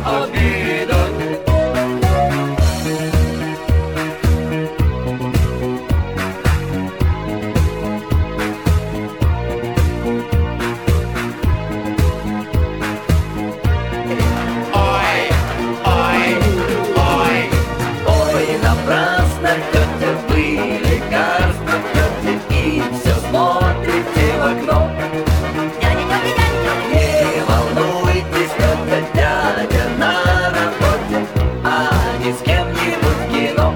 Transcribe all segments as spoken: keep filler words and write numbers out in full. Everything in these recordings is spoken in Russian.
обида. Ой, ой, ой, ой, напрасно, тетя, вы лекарства пьете и все смотрите в окно. Не волнуйтесь, тетя, дядя на работе, а не с кем-нибудь в кино.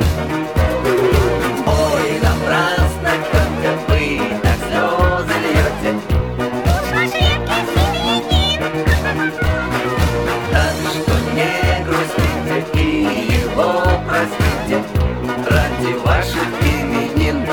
Ой, напрасно, тетя, вы так слезы льете. Так что не грустите и его простите ради ваших именин.